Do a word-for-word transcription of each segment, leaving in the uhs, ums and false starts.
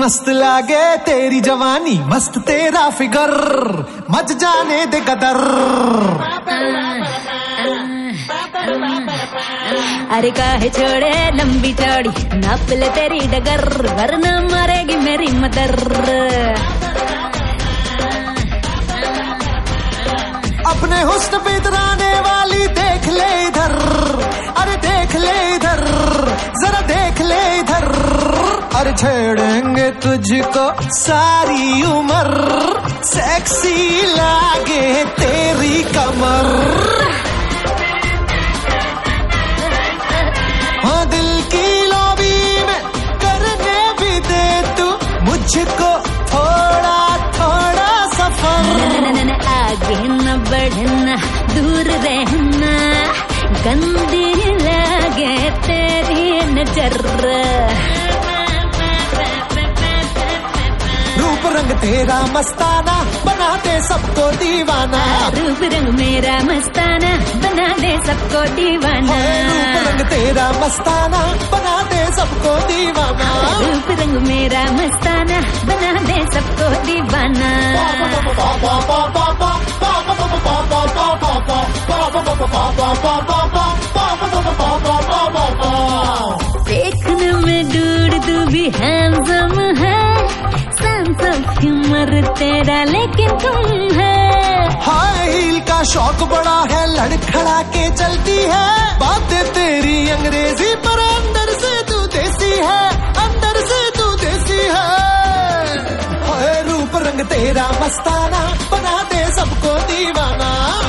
मस्त लागे तेरी जवानी, मस्त तेरा फिगर, मच जाने दे कदर। अरे काहे छोड़े लंबी चौड़ी, नाप ले तेरी डगर, वरना मारेगी मेरी मदर। अपने हुस्न पे इतराने वाली देख ले इधर, अरे देख ले इधर, जरा देख ले इधर। अरे छेड़ेंगे तुझको सारी उम्र, सेक्सी लागे तेरी कमर। हाँ दिल की लॉबी में करने भी दे तू मुझको थोड़ा थोड़ा सफर। न, न, न, आगे न बढ़ना, दूर रहना, गंदी लगे तेरी नजर। रूप रंग तेरा मस्ताना, बना दे सबको दीवाना। रूप रंग मेरा मस्ताना, बना दे सबको दीवाना। रूप रंग तेरा मस्ताना, बना दे सबको दीवाना। रूप रंग मेरा मस्ताना, बना दे सबको दीवाना। देखने में दूर तू भी हैंडसम है, उम्र तेरा लेकिन तुम है। हाई हील का शौक बड़ा है, लड़खड़ा के चलती है, बातें तेरी अंग्रेजी पर अंदर से तू देसी है, अंदर से तू देसी है। हाय रूप रंग तेरा मस्ताना, बना दे सबको दीवाना।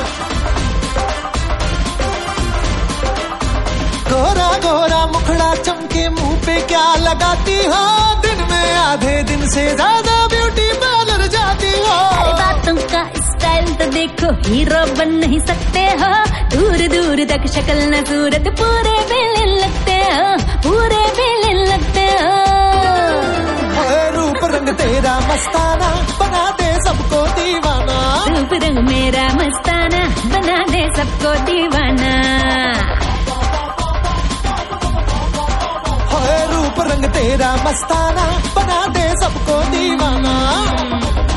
गोरा गोरा मुखड़ा चमके मुंह पे क्या लगाती हो, दिन में आधे दिन से ज्यादा ब्यूटी पार्लर जाती हो। अरे बातों का स्टाइल तो देखो, हीरो बन नहीं सकते हो, दूर दूर तक शक्ल न सूरत, पूरे बेलन लगते हो, पूरे बेलन लगते हो। रूप रंग तेरा मस्ताना, बना दे सबको दीवाना। रूप रंग मेरा मस्ताना, बना दे सबको दीवाना। रूप रंग तेरा मस्ताना, बना दे सबको दीवाना।